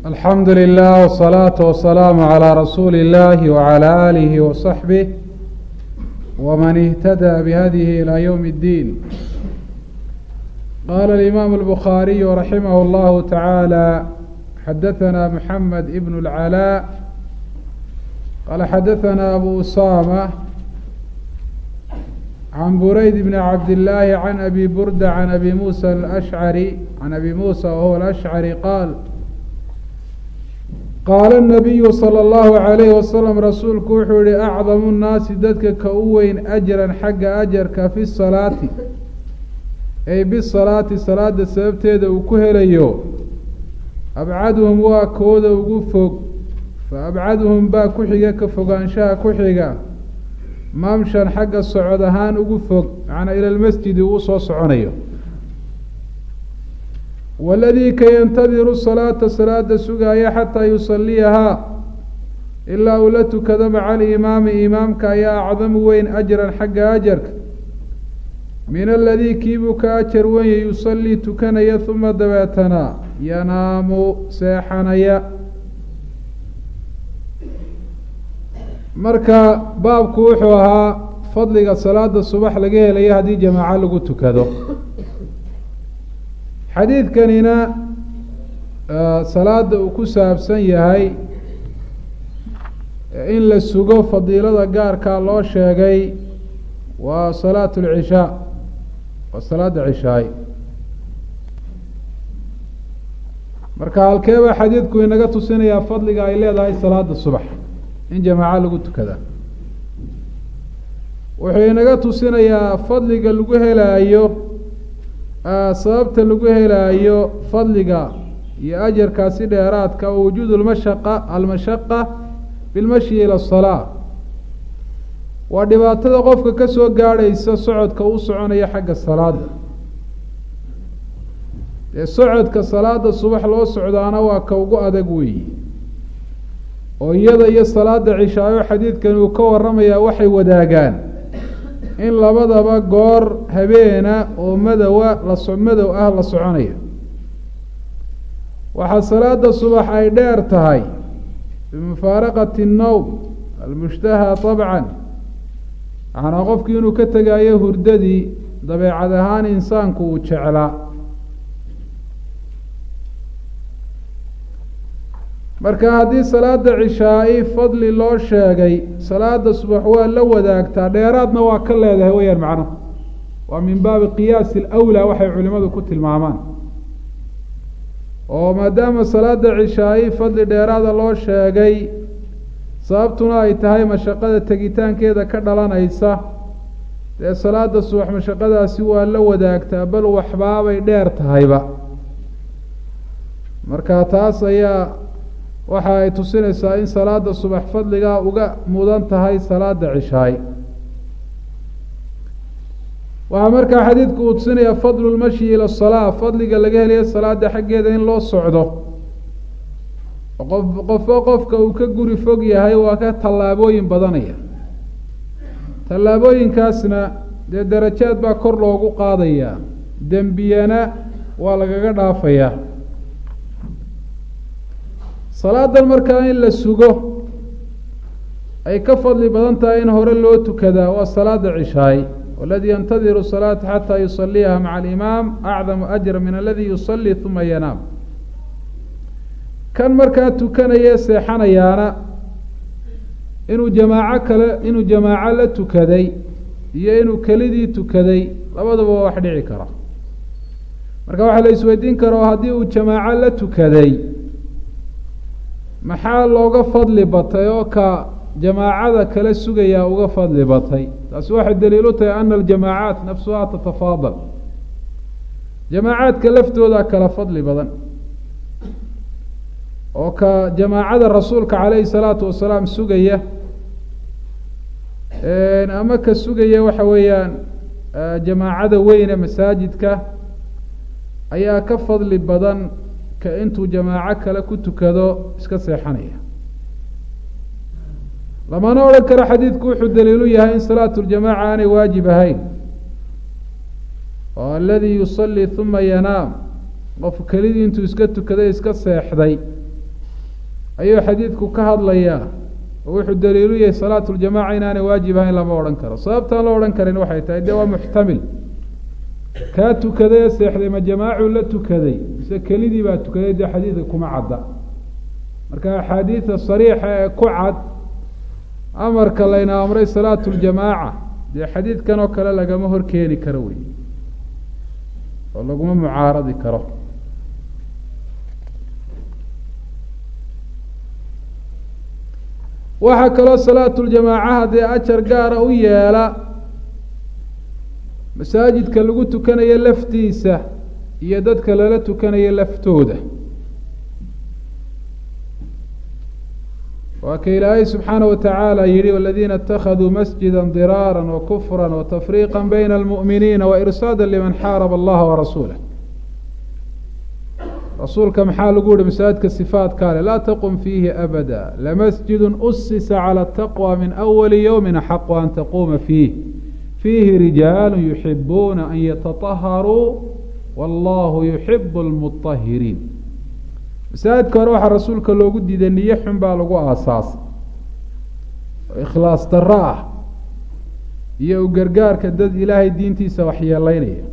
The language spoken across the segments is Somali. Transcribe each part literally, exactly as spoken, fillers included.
الحمد لله والصلاة والسلام على رسول الله وعلى آله وصحبه ومن اهتدى بهديه إلى يوم الدين. قال الإمام البخاري رحمه الله تعالى: حدثنا محمد بن العلاء قال حدثنا أبو أسامة عن بريد بن عبد الله عن أبي بردة عن أبي موسى الأشعري عن أبي موسى وهو الأشعري قال: qaala الnabiyu salى اllahu عalayhi wasalam rasuulku wuxuu yihi acdamu nnaasi dadka ka u weyn ajran xagga ajarka fi salaati ay bisalaati salaada sababteeda uu ku helayo abcaduhum waa kooda ugu fog fa abcaduhum baa ku xiga ka fogaanshaha ku xiga mamshan xagga socod ahaan ugu fog macnaa ila lmasjidi uu soo soconayo. waladii ka yantadiru salaata salaada sugaaya xataa yusaliyahaa ilaa uu la tukado maca alimaami imaamka ayaa acdamu weyn ajran xagga ajarka min aladii kiibuu ka ajar wenya yusalii tukanaya uma dabeetana yanaamu seexanaya. marka baabku wuxuu ahaa fadliga salaada subax laga helayo haddii jamaaco lagu tukado. xadiidkanina salaada uu ku saabsan yahay in la sugo fadiilada gaarkaa loo sheegay waa salaatu lcishaa, waa salaada cishaay. marka halkeebaa xadiidku inaga tusinayaa fadliga ay leedahay salaada subax in jamaaco lagu tukada. wuxuu inaga tusinayaa fadliga lagu helaayo sababta lagu helaayo fadliga iyo ajarkaasi dheeraadka oo wujuudu lmashaqa almashaqa bilmashyi ila asalaa, waa dhibaatada qofka ka soo gaadhaysa socodka uu soconaya xagga salaada. dee socodka salaada subax loo socdaana waa ka ugu adag weeyi, oo iyada iyo salaada cishaayo xadiidkan uu ka waramayaa waxay wadaagaan in labadaba goor habeena oo madowa la madow ah la soconaya. waxaa salaada subax ay dheer tahay bimufaaraqati الnowm almushtaha طabcan, macnaa qofkii inuu ka tegayo hurdadii dabeecad ahaan insaanku uu jeclaa. marka haddii salaada cishaa-i fadli loo sheegay, salaada subax waa la wadaagtaa, dheeraadna waa ka leedahay weyaan macno. waa min baabi qiyaasi alawlaa waxay culimadu ku tilmaamaan. oo maadaama salaada cishaa-i fadli dheeraada loo sheegay, sababtuna ay tahay mashaqada tegitaankeeda ka dhalanaysa, dee salaada subax mashaqadaasi waa la wadaagtaa, bal waxbaabay dheer tahayba. marka taas ayaa waxa ay tusinaysaa in salaada subax fadligaa uga mudan tahay salaada cishaay. waxaa markaa xadiidku uu tusinayaa fadlu lmashyi ila asalaa, fadliga laga helayo salaada xaggeeda in loo socdo. qof qofo qofka uu ka guri fog yahay waa ka tallaabooyin badanaya, tallaabooyinkaasna dee darajaad baa kor loogu qaadayaa, dembiyana waa lagaga dhaafayaa. salaadan markaa in la sugo ay ka fadli badan tahay in hore loo tukadaa waa salaada cishaay. waladii yantadiru salaata xataa yusaliyaha maca alimaam acdamu ajra min aladi yusalii uma yanaam. kan markaa tukanaya seexanayaana inuu jamaaco kale inuu jamaaco la tukaday iyo inuu kelidii tukaday labadaba waa wax dhici kara. marka waxaa la isweydiin kara oo haddii uu jamaaco la tukaday maxaa looga fadli batay oo ka jamaacada kala sugayaa uga fadli batay? taasi waxay daliil u tahay ana aljamaacaat nafsuhaa tatafaadal, jamaacaadka laftooda kala fadli badan. oo ka jamaacada rasuulka calayhi salaatu wasalaam sugaya ama ka sugaya waxa weeyaan jamaacada weyne masaajidka ayaa ka fadli badan ka intuu jamaaco kale ku tukado iska seexanaya. lamana odhan karo xadiidku wuxuu daliilu yahay in salaatu ljamaaca aanay waajib ahayn. oo aladii yusalii uma yanaam qof kelidii intuu iska tukaday iska seexday ayuu xadiidku ka hadlayaa oo wuxuu daliilu yahay salaatu ljamaaca inaanay waajib ahayn lama odhan karo. sababtaan loo odhan karin waxay tahay dee waa muxtamil. kaa tukaday ee seexday ma jamaacuu la tukaday mise kelidii baa tukaday dee xadiidka kuma cadda. marka axaadiida sariixa ee ku cad amarka layna amray salaatu ljamaaca dee xadiidkan oo kale lagama hor keeni karo wey oo laguma mucaaradi karo. waxaa kaloo salaatu ljamaacaha dee ajar gaara u yeela masaajidka lagu tukanayo laftiisa iyo dadka lala tukanayo laftooda. waa ka ilaahay subxaanaه watacaala yihi waladiina اtakhaduu masjida diraara wakufra watafriiqa bayna almu'miniina wairsaada liman xaaraba allaha warasuulah. rasuulka maxaa lagu yihi masaajidka sifaadkaa le laa taqum fiihi abada lamasjidu usisa calى taqwى min awali ywmi axaqu an taquuma fiih fiihi rijaalu yuxibuuna an yataطaharuu wallahu yuxibu اlmuطahiriin. masaajidka hore waxaa rasuulka loogu diiday niyo xun baa lagu aasaasay oo ikhlaas darro ah iyo u gargaarka dad ilaahay diintiisa waxyeeleynaya.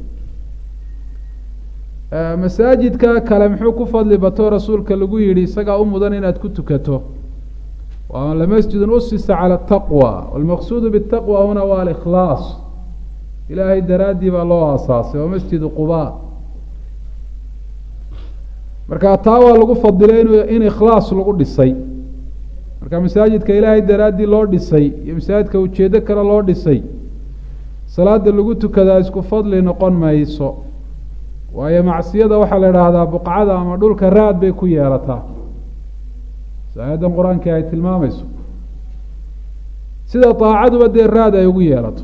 masaajidka kale muxuu ku fadli bato rasuulka lagu yihi isagaa u mudan inaad ku tukato waa lamasjidun usisa calى taqwى wاlmaqsuudu bالtaqwى huna waa alikhlaas. ilaahay daraaddii baa loo aasaasay waa masjidu quba. marka taa waa lagu fadilay in in ikhlaas lagu dhisay. marka masaajidka ilaahay daraaddii loo dhisay iyo masaajidka ujeedo kale loo dhisay salaada lagu tukadaa isku fadli noqon mayso. waayo macsiyada waxaa la idhaahdaa buqcada ama dhulka raad bay ku yeelataa aayaddan qur-aanka ay tilmaamayso sida daacaduba dee raad ay ugu yeelato.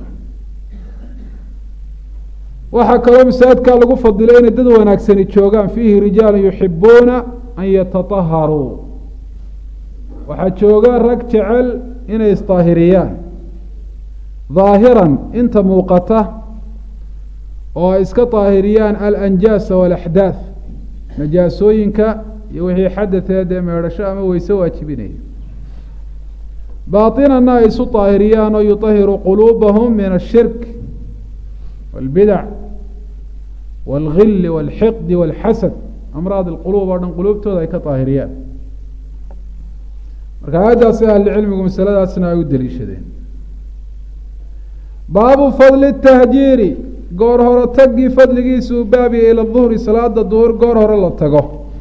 waxaa kaloo masaajidkaa lagu fadilay inay dad wanaagsani joogaan fiihi rijaalu yuxibuuna an yataطaharuu. waxaa jooga rag jecel inay isdaahiriyaan daahiran inta muuqata oo ay iska daahiriyaan alanjaasa walaxdaath najaasooyinka iyo wixii xadateed ee meedhasho ama weyse waajibinaya. baatinana ay isu daahiriyaan oo yuطahiru quluubahum min ashirk wاlbidac wاlgili wاlxiqdi wاlxasad amraad اlquluub oo dhan quluubtooda ay ka daahiriyaan. marka aayaddaasi ahlicilmigu masaladaasna ay u daliishadeen. baabu fadli tahjiiri goor hore tagii fadligiisa uu baabiya ila duhri salaada duhur goor hore la tago.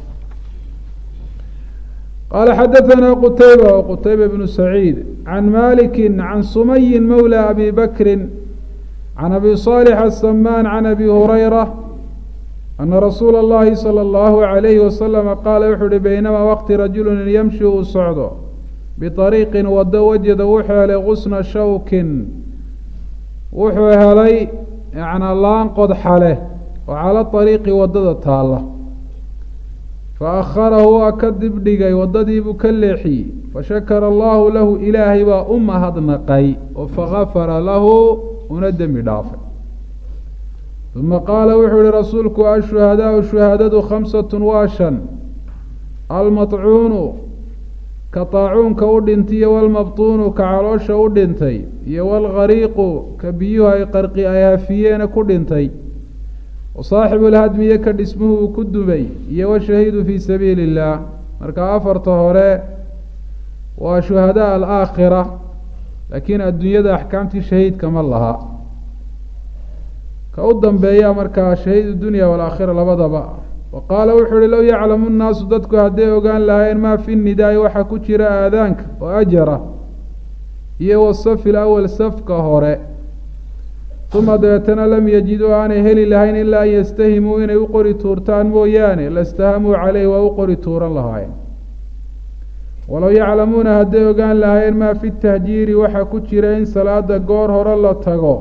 qaala xadaثana qutayba qutayba bnu saciid can maliki can sumayi mawlى abi bakri can abi صالح السمان can abi hurayra ana rasuula اllahi salى اllahu عalayhi wasalama qaala wuxuu uhi baynamaa waqti rajulu yamshi uu socdo biطariiqin wado wajada wuxuu helay gusna shawkin wuxuu helay yacnaa laan qodxa leh oo cala ariiqi waddada taalla. fa akharahu waa ka dibdhigay waddadiibuu ka leexiyey fashakara allahu lahu ilaahay baa u mahadnaqay oo fagafara lahu una dembi dhaafay. uma qaala wuxuu yihi rasuulku ashuhadaau shuhaadadu khamsatun waa shan almaطcuunu ka taacuunka u dhintay iyo walmabtuunu ka caloosha u dhintay iyo walgariiqu ka biyuhu ay qarqi ay hafiyeena ku dhintay wasaaxibu lhadmiye ka dhismuhu uu ku dumay iyo washahiidu fii sabiili اllah. marka afarta hore waa shuhadaa alaakhira laakiin adduunyada axkaamtii shahiidka ma laha. ka u dambeeya markaa shahiid dunya walaakhira labadaba. wa qaala wuxuu uhi low yaclamu nnaasu dadku hadday ogaan lahaayeen maa fi nidaai waxaa ku jira aadaanka oo ajara iyo wasafi lawal safka hore uma dabeetana lam yajiduu aanay heli lahayn ilaa an yastahimuu inay u qori tuurtaan mooyaane lastahamuu caleyh waa u qori tuuran lahaayeen. walow yaclamuuna hadday ogaan lahaayeen maa fi tahjiiri waxaa ku jira in salaada goor hore la tago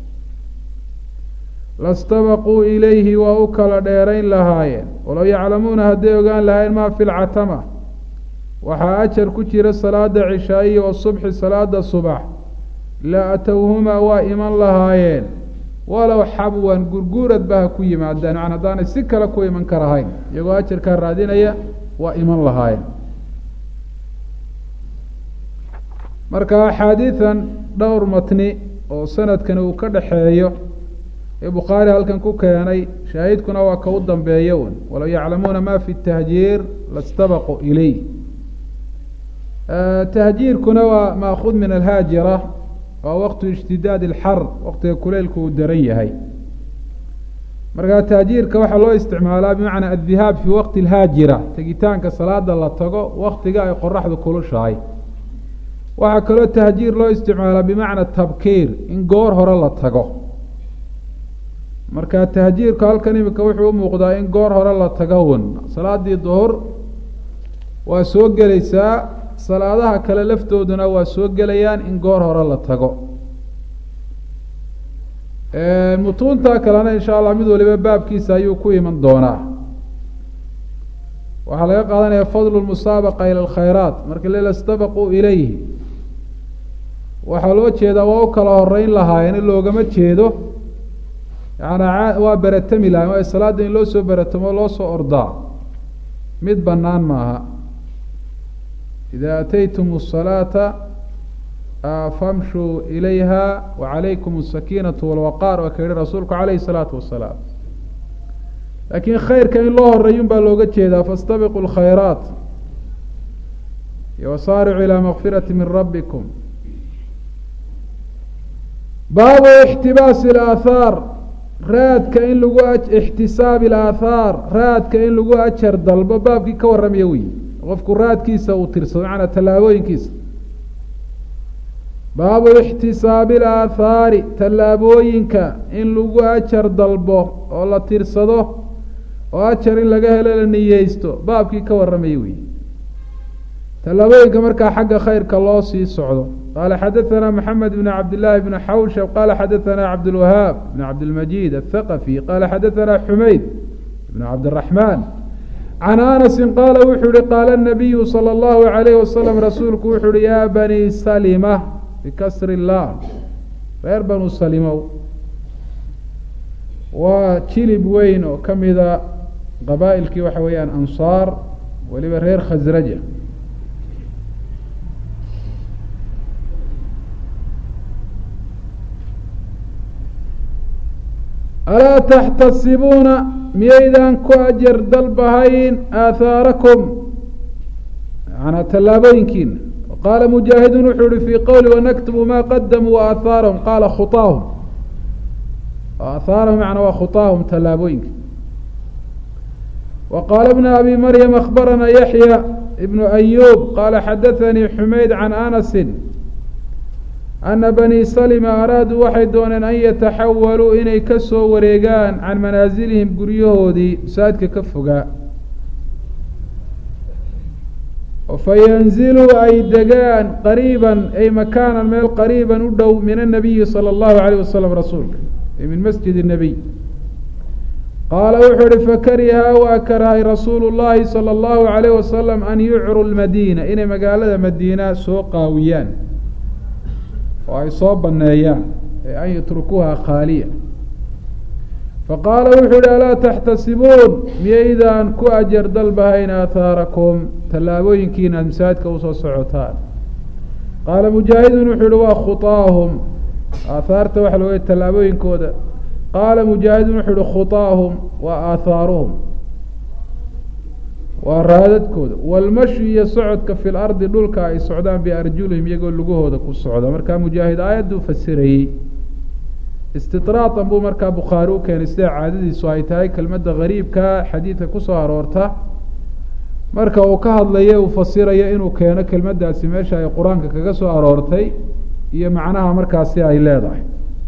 lastabaquu ilayhi waa u kala dheerayn lahaayeen. walow yaclamuuna hadday ogaan lahaayeen maa fi lcatama waxaa ajar ku jira salaada cishaa'iya wasubxi salaada subax la atowhumaa waa iman lahaayeen walow xabwan gurguuradba ha ku yimaadaan man haddaanay si kale ku iman karahayn iyagoo ajarkaa raadinaya waa iman lahaayeen. marka axaadiidan dhowr matni oo sanadkani uu ka dhaxeeyo ee bukhaari halkan ku keenay shaahidkuna waa ka u dambeeya un walow yaclamuuna ma fi tahjiir lastabaquu ilayh tahjiirkuna waa maakuud min alhaajira waa waqtu ishtidaad ilxar waqtiga kuleylku uu daran yahay markaa tahjiirka waxaa loo isticmaalaa bimacnaa addihaab fii waqti alhaajira tegitaanka salaada la tago waktiga ay qoraxdu kulushahay waxaa kaloo tahjiir loo isticmaalaa bimacna tabkiir in goor hore la tago marka tahjiirka halkan imika wuxuu u muuqdaa in goor hore la tago un salaadii duhur waa soo gelaysaa salaadaha kale laftooduna waa soo gelayaan in goor hore la tago mutuunta kalena insha allah mid waliba baabkiisa ayuu ku iman doonaa waxaa laga qaadanaya fadlu musaabaqa ila alkhayraat marka lela stabaquu ilayhi waxaa loo jeedaa waa u kala horeyn lahaayeen in loogama jeedo yaana waa beratami lahayen waa salaada in loo soo beratamo loo soo ordaa mid banaan maaha ida ataytum الصalaata famshuu ilayha wacalaykum الsakiinaةu walwaqaar waa ka yihi rasuulku calayhi الsalaatu wasalaam laakiin khayrka in loo horeeyun baa looga jeedaa faاstabiquu اlkhayraat wasaaricuu ilى makfirati min rabbikum baabu ixtibaasi اlaathaar raadka in lagu ixtisaabi اlaathaar raadka in lagu ajar dalbo baabkii ka warramaya wey qofku raadkiisa uu tirsado macnaa tallaabooyinkiisa baabu ixtisaabi اlaathaari tallaabooyinka in lagu ajar dalbo oo la tirsado oo ajar in laga helo la niyeysto baabkii ka warramaya wey tallaabooyinka markaa xagga khayrka loo sii socdo qaala xadaثana mxamed bn cabd llaahi bn xawshab qaala xadaثana cabdاlwahaab bn cabdilmajid aلthaqafi qaala xadaثana xumayd bn cabdالraxmaan can anasi qaala wuxuu yihi qaala الnabiyu salى اllahu عalayh wasalam rasuulku wuxuu uhi ya bani salima bikasri اllah reer banu salimow waa jilib weyn oo kamida qabaa'ilkii waxa weeyaan ansaar weliba reer khasraja alaa taxtasibuuna miyaydaan ku ajar dalbahayn aathaarakum manaa tallaabooyinkiina qaala mujaahidun wuxuu ihi fii qowli wanaktubu maa qadamuu waaathaarahum qaala khutaahum aathaarahum macnaa waa khutaahum tallaabooyinka wa qaala bna abi maryam akhbarana yaxya ibnu ayub qaala xadathanii xumayd can anasin ana bani salima araaduu waxay dooneen an yataxawaluu inay ka soo wareegaan can manaasilihim guryahoodii masaajidka ka fogaa fayanziluu ay degaan qariiban ay makaanan meel qariiban u dhow min annabiyi salى اllahu alayh wasalam rasuulka ay min masjid الnabiy qaala wuxuu uhi fakariha waa karahay rasuulu llahi salى اllahu alayh wasalam an yucru lmadiina inay magaalada madiina soo qaawiyaan oo ay soo baneeyaan ee an yatrukuuha khaaliya faqaala wuxuu yihi alaa taxtasibuun miyaydaan ku ajar dalbahayn aathaarakum tallaabooyinkiina ad masaajidka usoo socotaan qaala mujaahidun wuxuu yihi waa khutaahum aathaarta waxa looga tallaabooyinkooda qaala mujaahidun wuxuu yihi khutaahum waa aathaaruhum waa raadadkooda walmashi iyo socodka fi lardi dhulka ay socdaan biarjulihim iyagoo lugahooda ku socda markaa mujaahid aayaddu fasirayey istidraatan buu markaa bukhaari u keenay sida caadadiisu ay tahay kelmadda gariibka xadiidka kusoo aroorta marka uu ka hadlayo uu fasirayo inuu keeno kelmaddaasi meesha ay qur-aanka kaga soo aroortay iyo macnaha markaasi ay leedahay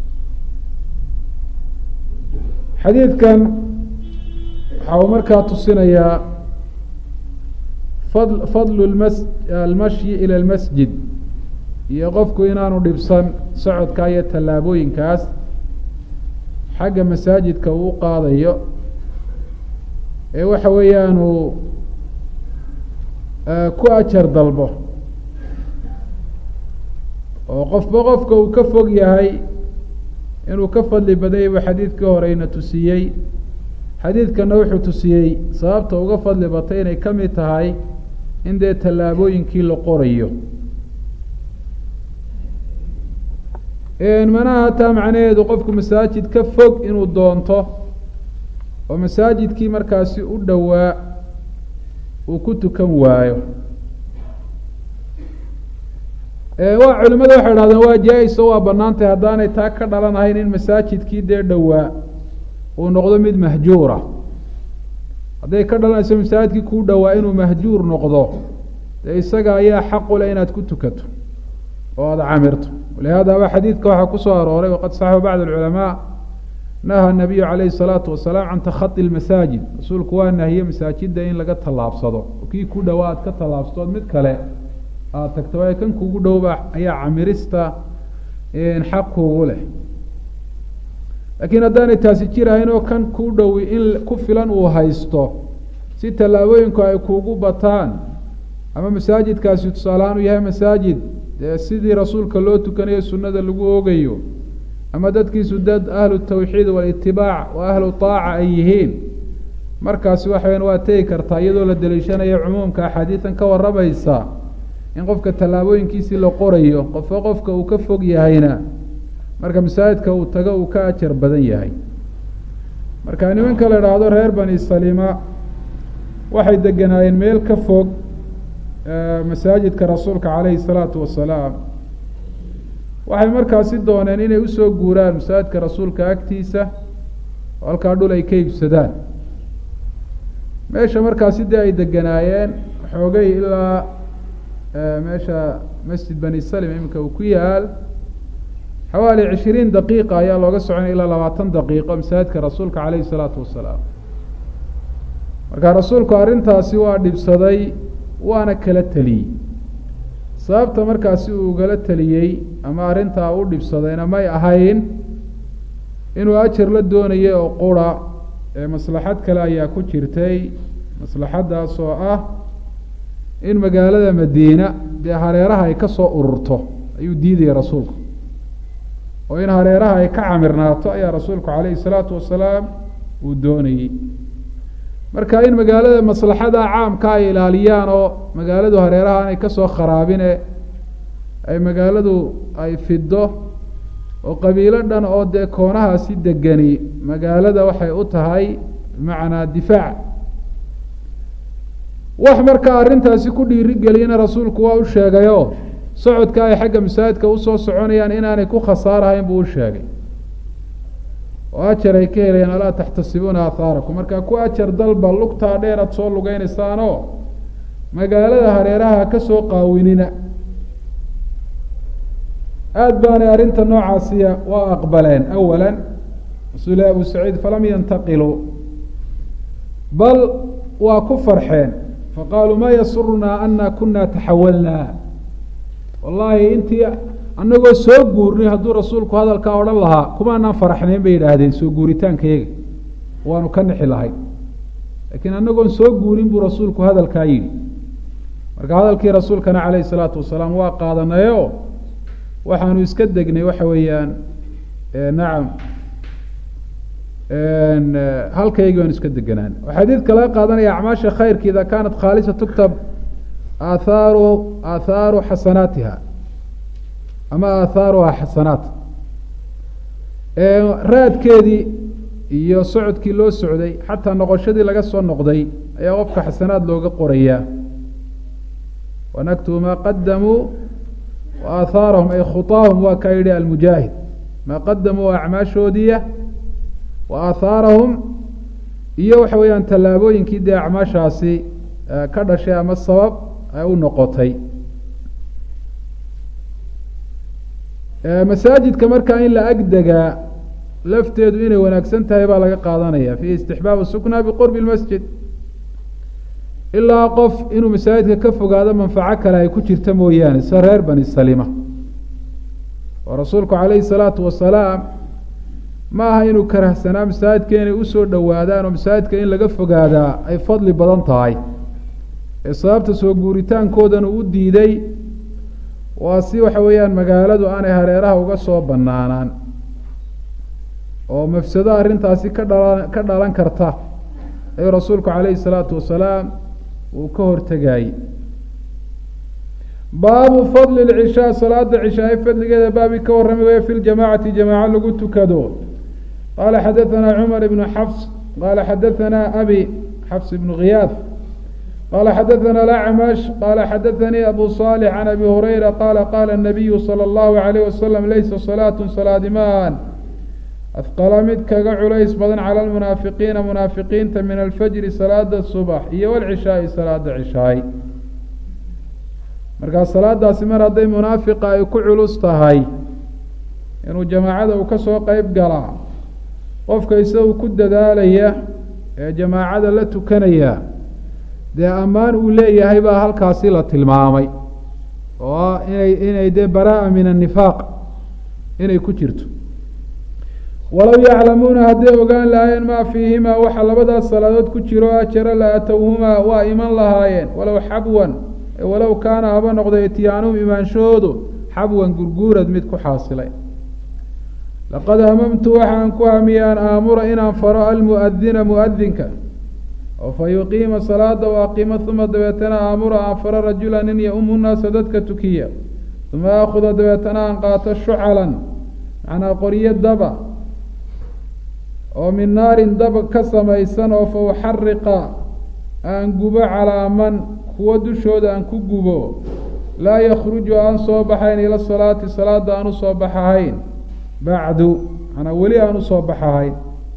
xadiidkan waxa uu markaa tusinayaa fadlu almashyi ila almasjid iyo qofku inaanu dhibsan socodka iyo tallaabooyinkaas xagga masaajidka uu qaadayo ee waxa weeyaan uu ku ajar dalbo oo qofba qofka uu ka fog yahay inuu ka fadli badanyay buu xadiidkii horeyna tusiyey xadiidkana wuxuu tusiyey sababta uga fadli batay inay ka mid tahay in dee tallaabooyinkii la qorayo manaha hataa macnaheedu qofku masaajid ka fog inuu doonto oo masaajidkii markaasi u dhowaa uu ku tukan waayo. waa culimada waxay dhahdeen waa jaa-is oo waa banaantay haddaanay taa ka dhalanahayn in masaajidkii dee dhowaa uu noqdo mid mahjuura. hadday ka dhalanayso masaajidkii kuu dhowaa inuu mahjuur noqdo dee isaga ayaa xaq u leh inaad ku tukato oo aada camirto. walihaada ba xadiidka waxaa kusoo arooray waqad saxaba bacd alculamaa naha nabiyu calayhi salaatu wasalaam can takhadi lmasaajid. rasuulku waa nahiye masaajidda in laga tallaabsado kii ku dhowaa aad ka tallaabsatood mid kale aada tagto waayo kan kugu dhowba ayaa camirista xaq kuugu leh. laakiin haddaanay taasi jirahayn oo kan kuu dhowi in ku filan uu haysto si tallaabooyinku ay kuugu bataan ama masaajidkaasi tusaalahaan u yahay masaajid dee sidii rasuulka loo tukanayo sunnada lagu oogayo ama dadkiisu dad ahlu tawxiid walitibaac wa ahlu taaca ay yihiin markaasi waxaweyan waa tegi kartaa iyadoo la daliishanayo cumuumka axaadiidan ka waramaysa in qofka tallaabooyinkiisii la qorayo qofka qofka uu ka fog yahayna marka masaajidka uu tago uu ka ajar badan yahay. marka nimanka la idhaahdo reer bani salima waxay deganaayeen meel ka fog masaajidka rasuulka calayhi salaatu wasalaam. waxay markaasi dooneen inay usoo guuraan masaajidka rasuulka agtiisa oo halkaa dhul ay ka iibsadaan. meesha markaasi dee ay deganaayeen xoogay ilaa meesha masjid bani salima iminka uu ku yaal xawaali cishiriin daqiiqa ayaa looga soconaya ilaa labaatan daqiiqo masaajidka rasuulka calayhi salaatu wasalaam. marka rasuulku arrintaasi waa dhibsaday waana kala teliyey. sababta markaasi uu ugala teliyey ama arrintaa u dhibsadayna may ahayn inuu ajar la doonayay oo qura ee maslaxad kale ayaa ku jirtay. maslaxaddaas oo ah in magaalada madiina dee hareeraha ay ka soo ururto ayuu diidayay rasuulku oo in hareeraha ay ka camirnaato ayaa rasuulku calayhi salaatu wasalaam uu doonayey. marka in magaalada maslaxada caamka ay ilaaliyaan oo magaaladu hareeraha aanay kasoo kharaabine ay magaaladu ay fido oo qabiilo dhan oo dee koonahaasi degani magaalada waxay u tahay bimacnaa difaac. wax markaa arrintaasi ku dhiirigeliyana rasuulku waa u sheegayo socodka ay xagga masaajidka usoo soconayaan inaanay ku khasaarahayn buu u sheegay oo ajar ay ka helayaan alaa taxtasibuuna aahaarakum. markaa ku ajar dalba lugtaa dheer aad soo lugeynaysaanoo magaalada hareeraha ka soo qaawinina. aada baanay arrinta noocaasiya waa aqbaleen. awala rasuul abu saciid falam yantaqiluu bal waa ku farxeen faqaaluu maa yasurunaa ana kuna taxawalnaa. wallaahi intii annagoo soo guurnay hadduu rasuulku hadalkaa odhan lahaa kumaanaan faraxnayn bay yidhaahdeen soo guuritaankayaga waanu ka nixi lahay. laakiin annagoon soo guurin buu rasuulku hadalkaa yidhi. marka hadalkii rasuulkana calayhi salaatu wasalaam waa qaadanayo waxaanu iska degnay waxa weeyaan nacam halkaygii baanu iska deganaan. xadiidka laga qaadanaya acmaasha khayrka ida kaanat khaalisa tuktab aahaaru aathaaru xasanaatiha ama aahaaruha xasanaat. raadkeedii iyo socodkii loo socday xataa noqoshadii laga soo noqday ayaa qofka xasanaad looga qorayaa. wanaktubu maa qadamuu wa aahaarahum ay khutaahum waa kaa yidhi almujaahid maa qadamuu acmaashoodiya wa aahaarahum iyo waxa weeyaan tallaabooyinkii dee acmaashaasi ka dhashay ama sabab ay u noqotay. masaajidka markaa in la agdegaa lafteedu inay wanaagsan tahay baa laga qaadanaya fi istixbaab sukna biqurbi lmasjid. ilaa qof inuu masaajidka ka fogaado manfaco kale ay ku jirta mooyaane sida reer bani salima. oo rasuulku calayhi salaatu wasalaam ma aha inuu karahsanaa masaajidka inay usoo dhowaadaan oo masaajidka in laga fogaadaa ay fadli badan tahay ee sababta soo guuritaankoodana u diiday waa si waxa weeyaan magaaladu aanay hareeraha uga soo banaanaan oo mafsado arrintaasi ka dhalan ka dhalan karta ayuu rasuulku calayhi salaatu wasalaam uu ka hortegayey. baabu fadli lcishaa salaada cishaay fadligeeda baabi ka warrami waya fi ljamaacati jamaaco lagu tukado qaala xadaثana cumar ibnu xafs qaala xadaثana abi xafs ibnu khiyaaf qaala xadaثana alacmash qaala xadaثanii abu صaalix can abi hurayra qaala qaala الnabiyu salى اllahu عalayh wasalam laysa salaatu salaadimaan afqala mid kaga culays badan cala almunaafiqiina munaafiqiinta min alfajri salaada subax iyo walcishaai salaada cishaay markaa salaadaasi mar hadday munaafiqa ay ku culus tahay inuu jamaacada uu ka soo qeyb galaa qofka isagu ku dadaalaya ee jamaacada la tukanaya dee ammaan uu leeyahay baa halkaasi la tilmaamay oo ah inay inay dee baraa min annifaaq inay ku jirto walow yaclamuuna hadday ogaan lahaayeen maa fiihimaa waxa labadaas salaadood ku jiro ajara la atowhumaa waa iman lahaayeen walow xabwan walow kaana haba noqday ityaanuhum imaanshahoodu xabwan gurguurad mid ku xaasilay laqad hamamtu waxaan ku hamiyey an aamura inaan faro almuadina muadinka oo fa yuqiima salaada u aqiimo uma dabeetana aamura aan faro rajula nin yaumu naasa dadka tukiya uma aakuda dabeetana aan qaato shucalan macnaa qoryo daba oo min naarin dab ka samaysan oo fa uxariqa aan gubo calaa man kuwo dushooda aan ku gubo laa yakruju aan soo baxayn ila salaati salaada aan usoo baxahayn bacdu manaa weli aan usoo baxahayn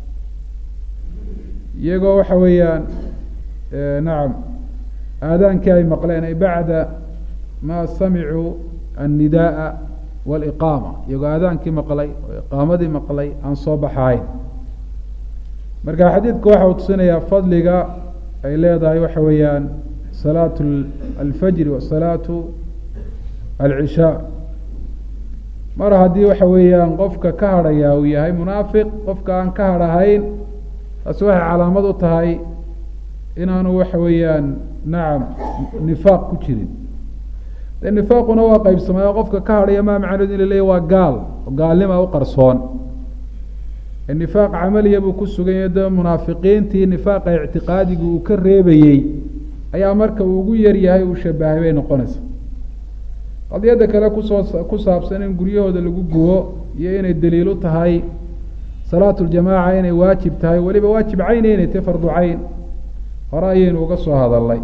iyagoo waxa weeyaan nacam aadaankii ay maqleen ay bacda maa samicuu annidaaa waaliqaama iyagoo aadaankii maqlay oo iqaamadii maqlay aan soo baxahayn marka xadiidku waxa uu tusinayaa fadliga ay leedahay waxa weeyaan salaatu alfajri wa salaatu alcishaa mar haddii waxa weeyaan qofka ka hadhayaa uu yahay munaafiq qofka aan ka hadhahayn taasi waxay calaamad u tahay inaanu waxa weeyaan nacam nifaaq ku jirin de nifaaquna waa qeybsamaya qofka ka hadhaya maa macneed in la leeya waa gaal oo gaalnima u qarsoon nifaaq camaliya buu ku sugan yahay de munaafiqiintii nifaaqa ictiqaadiga uu ka reebayey ayaa marka uu ugu yar yahay uu shabahay bay noqonaysaa qadiyadda kale kusoo ku saabsan in guryahooda lagu gubo iyo inay daliil u tahay salaatu ljamaaca inay waajib tahay weliba waajib cayni inay tahay fardu cayn hore ayaynu uga soo hadalnay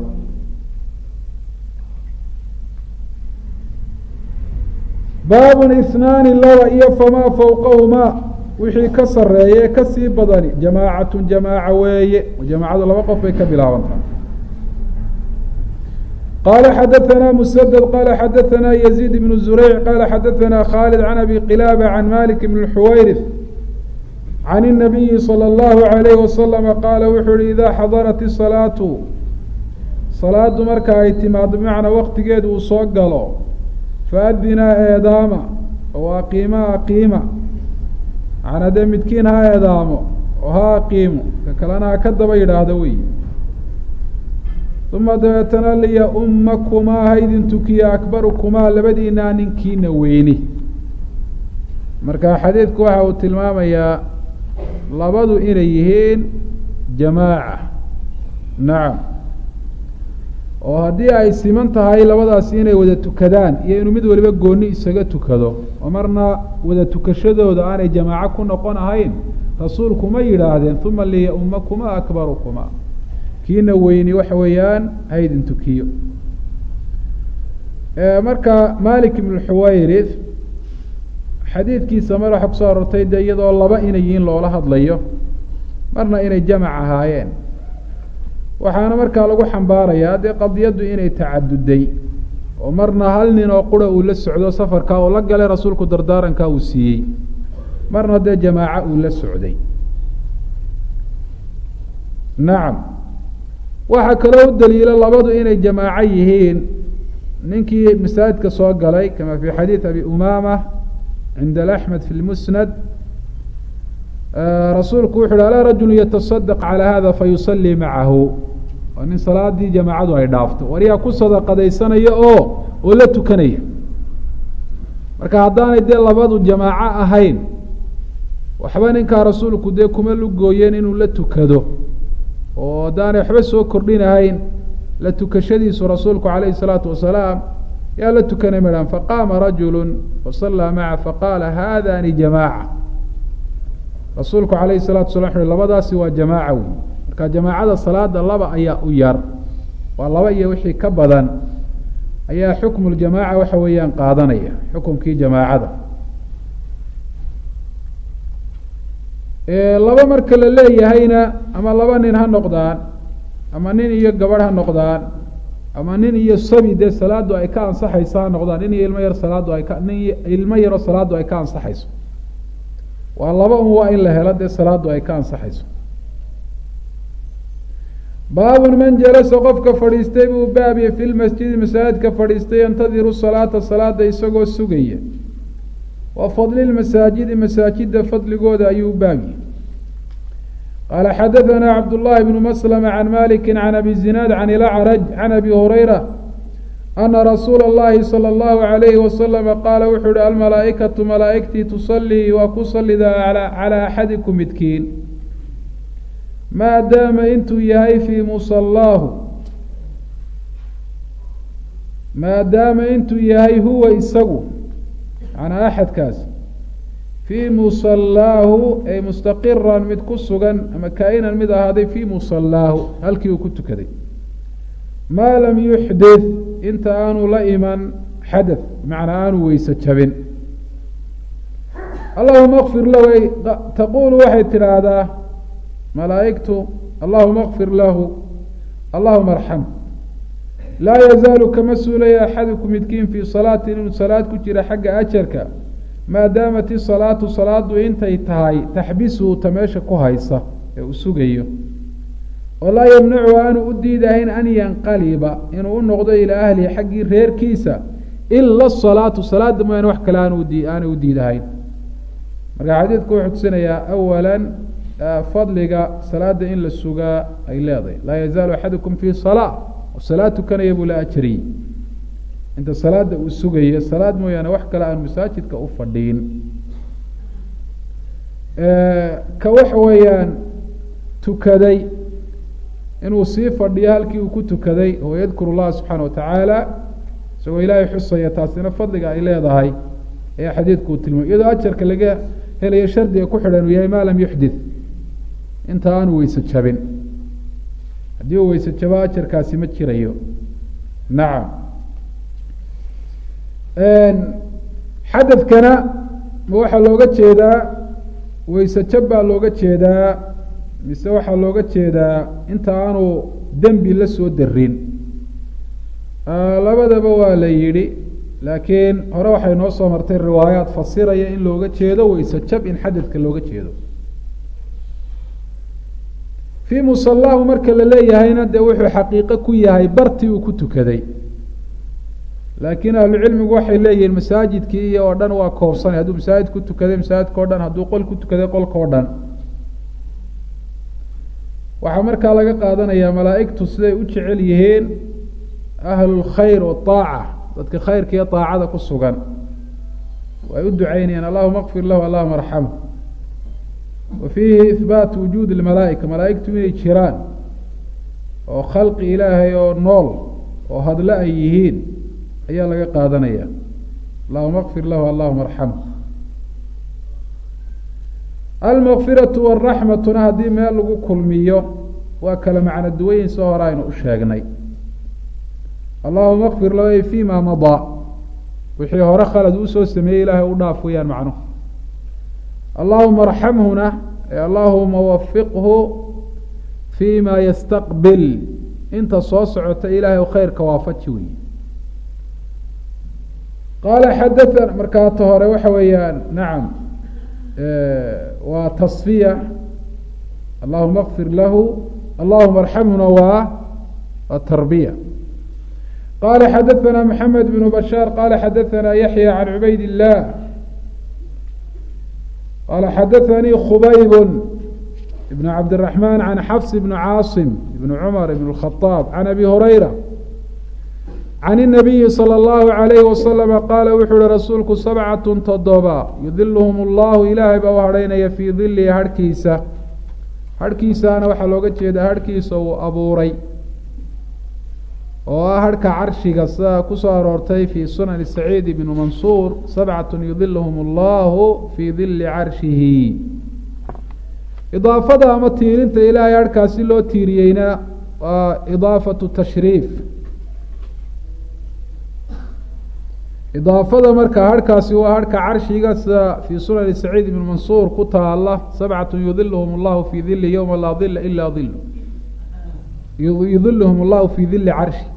baabun isnaani laba iyo famaa fawqahumaa wixii ka sareeye kasii badani jamaacatu jamaaca weeye jamaacadu laba qof bay ka bilaabantaha qaala xadaثana msdد qaala xadaثana yزيid بن زureyc qaala xadaثana khaalid can abi qilaaba can malik bn اxuwayrث can الnabiyi slى الlahu عalayh waslama qaala wuxuu uhi idaa xadarat الsalaatu salaadu marka ay timaado bimacnaa waktigeedu uu soo galo faadinaa eedaama oo aqiima aqiima macnaa dee midkiin ha eedaamo oo ha aqiimo ka kalena ha ka daba yidhaahdo wey uma dabeetana liya-ummakumaa ha idin tukiya akbarukumaa labadiinaa ninkiina weyni marka xadiidku waxa uu tilmaamayaa labadu inay yihiin jamaaca nacam oo haddii ay siman tahay labadaasi inay wada tukadaan iyo inuu mid waliba gooni isaga tukado oo marna wada tukashadooda aanay jamaaco ku noqon ahayn rasuulku ma yidhaahdeen uma liya-ummakumaa akbarukumaa kiina weyni waxa weeyaan ha idin tukiyo marka malik ibn xuwayrith xadiidkiisa mar waxa kusoo arortay de iyadoo laba inay yihiin loola hadlayo marna inay jamac ahaayeen waxaana markaa lagu xambaarayaa dee qadiyaddu inay tacaduday oo marna hal nin oo qura uu la socdo safarkaa oo la galay rasuulku dardaarankaa uu siiyey marna dee jamaaco uu la socday nacam waxaa kaloo u daliilo labadu inay jamaaco yihiin ninkii masaajidka soo galay kama fi xadiid abi umama cinda alaxmed fi lmusnad rasuulku wuxu uhi alaa rajulu yatasadaq calaa hada fayusalii macahu waa nin salaadii jamaacadu ay dhaafto wariyaa ku sadaqadaysanaya oo oo la tukanaya marka haddaanay dee labadu jamaaco ahayn waxba ninkaa rasuulku dee kuma lugooyeen inuu la tukado oo haddaanay waxba soo kordhinahayn la tukashadiisu rasuulku calayhi salaatu wasalaam yaa la tukanay madhaan faqaama rajulu fasallaa maca faqaala haadani jamaaca rasuulku calayhi salatu wasala wuxu uhi labadaasi waa jamaaca wey marka jamaacada salaada laba ayaa u yar waa laba iyo wixii ka badan ayaa xukmu ljamaaca waxa weeyaan qaadanaya xukumkii jamaacada laba marka la leeyahayna ama laba nin ha noqdaan ama nin iyo gabadh ha noqdaan ama nin iyo sabi dee salaadu ay ka ansaxayso ha noqdaan nin iyo ilmo yar salaadu ay ka nin ilmo yaro salaadu ay ka ansaxayso waa laba un waa in la helo dee salaadu ay ka ansaxayso baabun man jalasa qofka fadhiistay buu baabiye fi lmasjidi masaajidka fadhiistay yantadiru salaata salaada isagoo sugaya wa fadli lmasaajidi masaajida fadligooda ayuu baabiye qaala xadaثana cabdullahi bnu maslama can maliki can abi zinaad can ilacraj can abi hurayra ana rasuula اllahi salى اllahu عalayhi wasalama qaala wuxuu uhi almalaa'ikatu malaa'igtii tusalii waa ku salidaa calى axadikum midkiin maadaama intuu yahay fii musallaahu maadaama intuu yahay huwa isagu manaa axadkaas fii musallaahu ay mustaqiran mid ku sugan ama kaa-inan mid ahaaday fii musallaahu halkii uu ku tukaday maa lam yuxdith inta aanu la iman xadath macnaa aanu weyse jabin allahuma kfir lahu ay taquulu waxay tidhaahdaa malaa'igtu allahuma kfir lahu allahuma arxam laa yazaalu kama suulaya axadukum midkiin fii salaatin inuu salaad ku jira xagga ajarka maadaamat isalaatu salaadu intay tahay taxbisuhu ta meesha ku haysa ee uu sugayo oo laa yamnacu aanu u diidahayn an yanqaliba inuu u noqdo ilaa ahlihi xaggii reerkiisa ila asalaatu salaada mooyaane wax kale aanu di aanay u diidahayn marka xadiidku wuxuu tusinayaa awala fadliga salaada in la sugaa ay leedahay laa yazaalu axadukum fii salaa oo salaad tukanaya buu la ajariyey inta salaada uu sugayo salaad mooyaane wax kale aan masaajidka u fadhiin ka waxa weeyaan tukaday inuu sii fadhiyo halkii uu ku tukaday oo yadkuru llaha subxaana watacaala isagoo ilaahay xusaya taasina fadliga ay leedahay ayaa xadiidku uu tilmaamay iyadoo ajarka laga helayo shardiga ku xidhan uu yahay maa lam yuxdith inta aanu weyse jabin haddii uu weyse jabo ajarkaasi ma jirayo nacam xadadkana ma waxaa looga jeedaa weyse jab baa looga jeedaa mise waxaa looga jeedaa inta aanu dembi la soo darin labadaba waa la yidhi laakiin hore waxay noo soo martay riwaayaad fasiraya in looga jeedo weyse jab in xadadka looga jeedo fii musallaahu marka la leeyahayna dee wuxuu xaqiiqo ku yahay bartii uu ku tukaday laakiin ahlucilmigu waxay leeyihiin masaajidkii iyo oo dhan waa koobsanay hadduu masaajid ku tukaday masaajidka o dhan hadduu qol ku tukaday qolka o dhan waxaa markaa laga qaadanayaa malaa'igtu siday u jecel yihiin ahlulkhayr waaaca dadka khayrka iyo aacada ku sugan way u ducaynayaan allahuma kfir lahu allahuma arxamhu wa fiihi ihbaatu wujuudi lmalaa'ika malaa'igtu inay jiraan oo khalqi ilaahay oo nool oo hadle ay yihiin ayaa laga qaadanaya allahuma kfir lahu allahuma arxamhu almakfiratu waraxmatuna haddii meel lagu kulmiyo waa kala macno duwayin soo hore aynu u sheegnay allahuma kfir lahu fi ma madaa wixii hore khalad usoo sameeyey ilaahay u dhaaf weyaan macnuhu allahuma arxamhuna allahuma wafiqhu fi ma yastaqbil inta soo socota ilaahay khayrka waafaji wey qaala xadaana markaata hore waxa weeyaan nacam waa taصfiya allahuma kfir lahu allahuma arxamhuna waa atarbiya qala xadaثana mحamed بن bashاar qala xadaثana yaحyى can cubayd الlah qala xadaثanii khubayb بn cabdالرaحman can xafs بn caaصim بn cmar بn الkhaطاab can abi hurayra can الnabiyi salى اllahu عalayh wasalama qaala wuxuu uhi rasuulku sabcaة todoba yudilhm اllahu ilaahay baa u hadhaynaya fii dilihi harhkiisa harhkiisaana waxaa looga jeedaa harhkiisa uu abuuray oo ah harhka carshiga sida kusoo aroortay fii sunani saciid ibnu mansuur sabcatun yudiluhum allahu fii dili carshihi. idaafada ama tiirinta ilaahay harhkaasi loo tiiriyeyna waa idaafatu tashriif. idaafada marka harhkaasi waa harhka carshiga sida fii sunani saciid ibnu mansuur ku taala sabcatun yudiluhum allahu fii dili yowma laa dila ilaa dilu yudiluhum allahu fii dili carshi.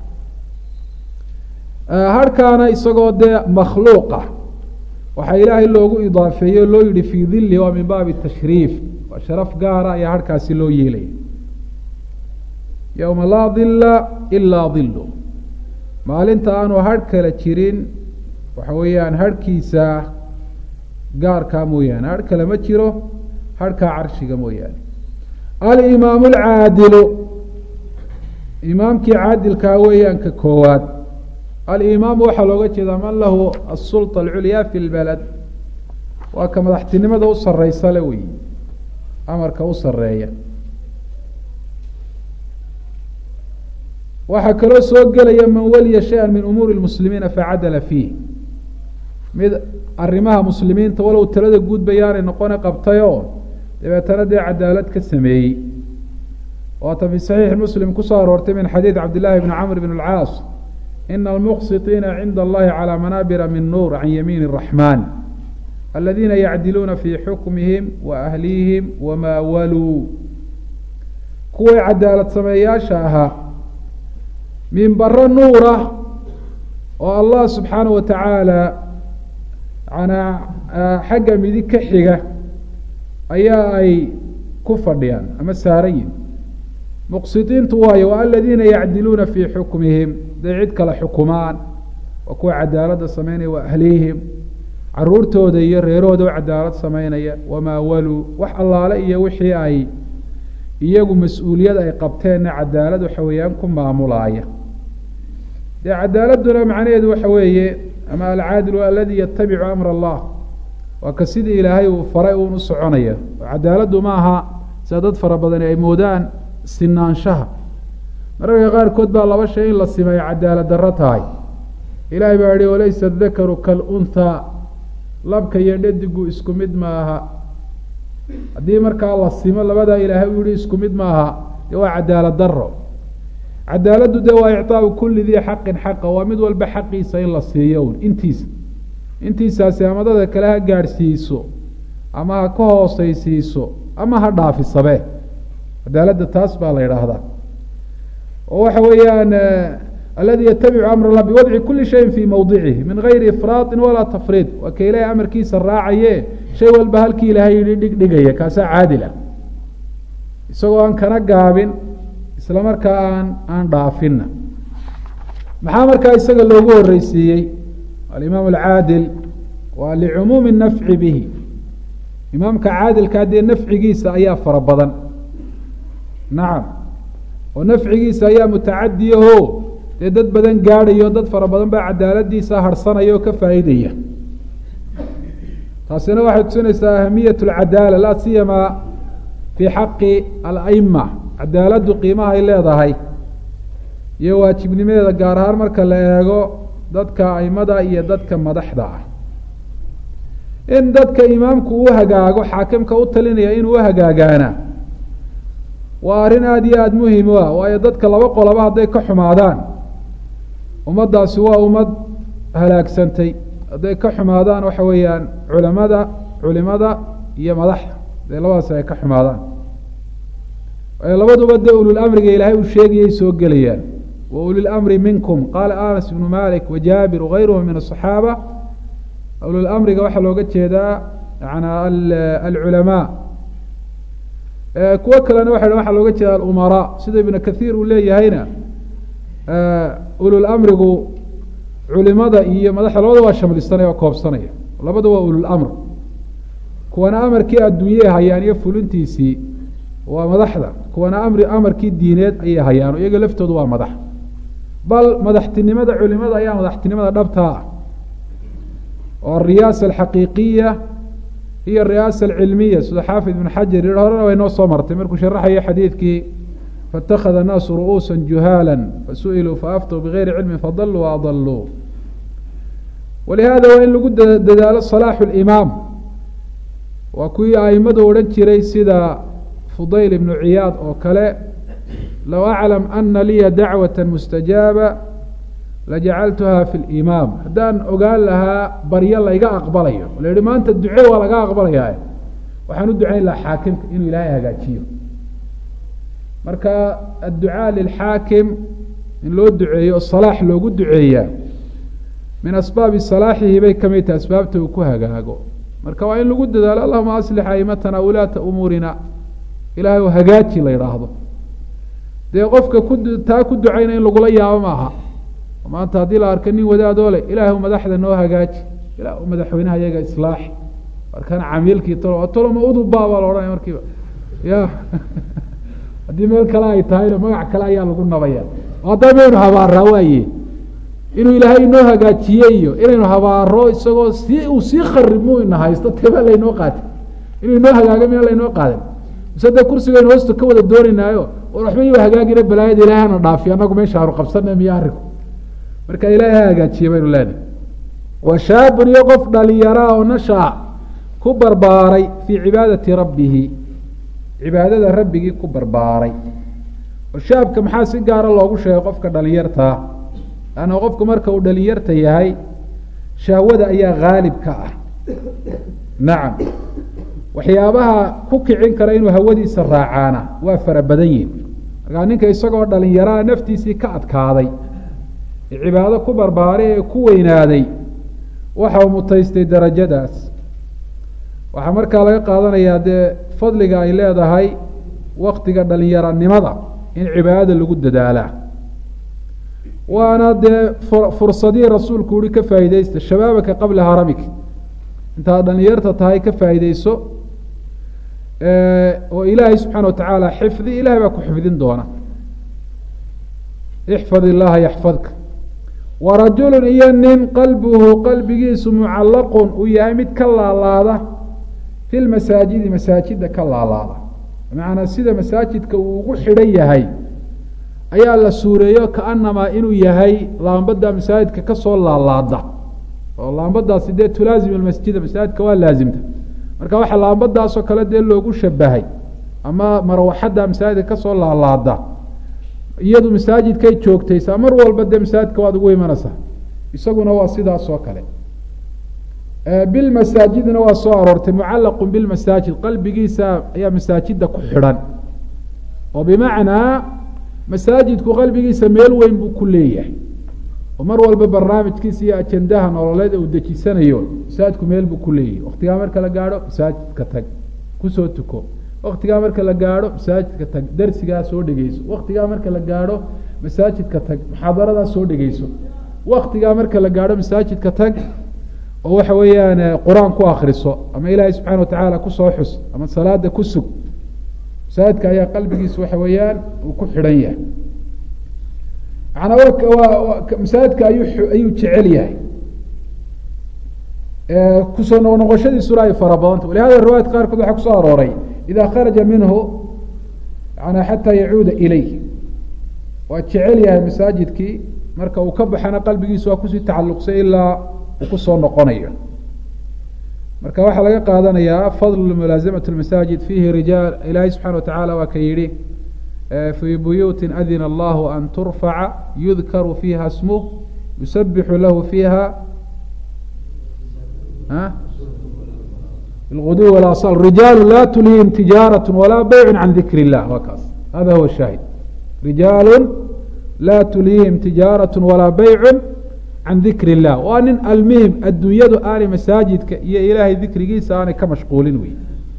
harhkaana isagoo dee makhluuqa waxaa ilaahay loogu idaafeeyey o loo yihi fii dili waa min baabi tashriif, waa sharaf gaara ayaa harhkaasi loo yeelaya. yowma laa dila ilaa dilu, maalinta aanu harh kale jirin waxa weeyaan harhkiisa gaarkaa mooyaane, harh kale ma jiro harhkaa carshiga mooyaane. alimaamu alcaadilu, imaamkii caadilkaa weeyaan ka koowaad. alimaamu waxaa looga jeedaa man lahu asulطa alculyaa fi lbalad, waa ka madaxtinimada u sareysa le wey, amarka u sareeya. waxaa kaloo soo gelaya man waliya shaya min umuuri lmuslimiina facadala fiih, mid arrimaha muslimiinta walow talada guud bayaanay noqone qabtay oo dabeetana dee cadaalad ka sameeyey. waata fi saxiixi muslim kusoo aroortay min xadiid cabdillahi bni camr bn اlcaas ina almuqsiطiina cinda allahi calى manaabira min nuur can yamiin الraxman aladiina yacdiluuna fii xukmihim wa ahlihim wamaa waluu. kuway cadaalad sameeyaasha ahaa minbaro nuura oo allah subxaanaه wa tacaala anaa xagga midig ka xiga ayaa ay ku fadhiyaan ama saaran yihin. muqsidiintu waayo waa aladiina yacdiluuna fii xukmihim, day cid kale xukumaan, waa kuwa cadaaladda sameynaya wa ahlihim, caruurtooda iyo reerahooda oo cadaalad sameynaya, wamaa waluu, wax allaale iyo wixii ay iyagu mas-uuliyad ay qabteenna cadaalad waxa weeyaan ku maamulaaya. dee cadaaladuna macnaheedu waxa weeye ama alcaadilu aladi yatabicu amra allah, waa ka sidii ilaahay uu faray uun u soconaya. cadaaladdu ma aha sida dad fara badani ay moodaan sinaanshaha. mararka qaarkood baa laba shay in la simeeyo cadaalad darro tahay. ilaahay baa yihi walaysa dakaru kalunhaa, labka iyo dhedigu isku mid maaha. haddii markaa la simo labadaa ilaahay u yihi isku mid maaha, dee waa cadaalad daro. cadaaladdu dee waa icطaau kuli dii xaqin xaqa, waa mid walba xaqiisa in la siiyo un intiisa intiisaasi ama dada kale ha gaadhsiiso ama ha ka hooseysiiso ama ha dhaafisabe. cadaaladda taas baa la yidhaahdaa. oo waxa weeyaan aladi yatabicu amr allah biwadci kuli shayin fii mawdicihi min gayri ifraaطin walaa tafriid, waa ka ilaahay amarkiisa raacaye shay walba halkii ilaahay yihi dhig dhigaya, kaasaa caadil ah, isagoo aan kana gaabin isla markaa aan aan dhaafina. maxaa markaa isaga loogu horeysiiyey alimaam alcaadil? waa licumuumi nafci bihi. imaamka caadilkaa dee nafcigiisa ayaa fara badan, nacam, oo nafcigiisa ayaa mutacadiyaho dee dad badan gaadhayo, dad fara badan baa cadaaladiisa harsanaya oo ka faa'iidaya. taasina waxay tusinaysaa ahamiyat alcadaala, laa siyamaa fii xaqi alaima. cadaaladdu qiimaha ay leedahay iyo waajibnimadeeda gaar ahaan marka la eego dadka aimada iyo dadka madaxda ah. in dadka imaamku uu hagaago, xaakimka u talinaya inuu uhagaagaana waa arrin aada iyo aada muhim u ah. waayo dadka laba qoloba hadday ka xumaadaan, ummaddaasi waa ummad halaagsantay. hadday ka xumaadaan waxa weeyaan culamada culimada iyo madaxda, hadday labadaasi ay ka xumaadaan, labaduba dee ululamriga ilaahay uu sheegayay soo gelayaan. wa ulilamri minkum qaala anas ibnu malik wajaabir wagayruhum min aصaxaaba. ululamriga waxaa looga jeedaa yana alculamaa. kuwo kalena waa waxaa looga jeeda alumaraa, sida ibnu kathiir uu leeyahayna ululamrigu culimada iyo madaxda labada waa shamlisanaya oo koobsanaya, labada waa ululamr. kuwana amarkii adduunye hayaan iyo fulintiisii waa madaxda, kuwana amri amarkii diineed ayay hayaan, iyaga laftoodu waa madax. bal madaxtinimada culimada ayaa madaxtinimada dhabtaa ah, oo ariyaasa alxaqiiqiya iyo ariyaasa alcilmiya, sida xaafid ibn xajar yihi horena way noo soo martay markuu sharaxayo xadiidkii faاtakhada الnaasu ru'uusa juhaala fasu'iluu faaftuu bigayri cilmi fadaluu waadaluu. walihada waa in lagu dadaalo salaaxu اlimaam. waa kuwii aimadu odhan jiray sida fudayl ibnu ciyaad oo kale, low aclam ana liya dacwaة mustajaaba lajacaltuha fi limaam. haddaan ogaan lahaa baryo layga aqbalayo, la yihi maanta duce waa laga aqbalayaa, waxaan u ducayn lahaa xaakimka inuu ilaahay hagaajiyo. marka adducaa lilxaakim in loo duceeyo o salaax loogu duceeyaa min asbaabi salaaxihi bay kamid tahay, asbaabta uu ku hagaago. marka waa in lagu dadaalo allahuma aslix aimatana wulaata umuurina, ilaahay oo hagaaji la yidhaahdo. dee qofka ku taa ku ducayna in lagula yaabo maaha. maanta haddii la arka nin wadaadoo le ilaahu madaxda noo hagaaji, ilah madaxweynaha iyaga islaax, markana camiilkii talo toloma udubaa baa la odhanaya markiiba ya haddii meel kale ay tahayna magac kale ayaa lagu nabaya. haddaa maynu habaaraa waaye inuu ilaahay inoo hagaajiye iyo inaynu habaaro isagoo si uu sii kharibmo ina haysto teba laynoo qaatay, inuu inoo hagaaga miyaa laynoo qaadan mise dee kursigaynu hoosta ka wada doonaynaayo oo waxba iyu hagaagina balaayada ilahay hana dhaafi anagu meesha aanu qabsana miyo arinku. marka ilaahay ha hagaajiye baynu leenahay. wa shaabun iyo qof dhalinyaraa oo nashaa ku barbaaray fii cibaadati rabbihi, cibaadada rabbigii ku barbaaray. oo shaabka maxaa si gaara loogu sheegay qofka dhalinyartaa? anna qofku marka uu dhalinyarta yahay shahwada ayaa haalib ka ah. nacam, waxyaabaha ku kicin kara inuu hawadiisa raacaana waa fara badan yihin. markaa ninka isagoo dhalinyaraa naftiisii ka adkaaday, cibaado ku barbaaray ee ku weynaaday, waxa uu mutaystay darajadaas. waxaa markaa laga qaadanayaa dee fadliga ay leedahay waktiga dhalinyaranimada in cibaadada lagu dadaalaa. waana dee fursadihii rasuulku uhi ka faa'iideysta shabaabaka qabla haramik, intaad dhalinyarta tahay ka faa'iideyso oo ilaahay subxaana watacaala xifdi, ilahay baa ku xifdin doona. ixfad illaha yaxfadka. warajulu iyo nin qalbuhu qalbigiisu mucallaqun uu yahay mid ka laalaada fi lmasaajidi masaajida ka laalaada, bimacnaa sida masaajidka uu ugu xidhan yahay ayaa la suureeyo kaanamaa inuu yahay laambada masaajidka kasoo laalaada. oo laambadaasi dee tulaazim almasjida, masaajidka waa laazimta. marka waxaa laambadaasoo kale dee loogu shabahay, ama marwaxadda masaajidka kasoo laalaada, iyadu masaajidkay joogtaysaa, mar walba dee masaajidka waad ugu imanaysaa. isaguna waa sidaas oo kale. bilmasaajidna waa soo aroortay mucallaqu bilmasaajid, qalbigiisa ayaa masaajida ku xidhan. oo bimacnaa masaajidku qalbigiisa meel weyn buu ku leeyahay, oo mar walba barnaamijkiisa iyo ajendaha nololeed uu dejisanayo masaajidku meel buu ku leeyahay. waktigaa marka la gaadho masaajidka tag, kusoo tuko. waktigaa marka la gaadho masaajidka tag, darsigaa soo dhegeyso. waktigaa marka la gaadho masaajidka tag, muxaadaradaa soo dhegeyso. waktigaa marka la gaadho masaajidka tag oo waxa weeyaan qur-aan ku akriso, ama ilaahay subxaana watacaala kusoo xus, ama salaada ku sug. masaajidka ayaa qalbigiisa waxa weeyaan uu ku xidhan yahay. manaa masaajidka ayuu ayuu jecel yahay. kusoo noqnoqoshadiisuna ay fara badanta. walihada riwaayat qaarkood waxaa kusoo arooray ida kharaja minhu yana xataa yacuuda ilayh, waa jecel yahay masaajidkii, marka uu ka baxana qalbigiisu waa kusii tacalluqsay ilaa uu kusoo noqonayo. marka waxaa laga qaadanayaa fadl mulaaزamaة اmasaajid fiihi rijaal. ilaahay subxana watacaala waa ka yihi fii buyuuti adina allahu an turfaca yudkaru fiiha smuh yusabixu lahu fiiha bilguduw walaasal rijaalu laa tulihim tijaaraة walaa beycu can dikr اllah. waa kaas, hada huwa shaahid. rijaalu laa tulihim tijaaraة walaa beycu can dikr illah. waa nin almuhim adduunyadu aanay masaajidka iyo ilaahay dikrigiisa aanay ka mashquulin wey.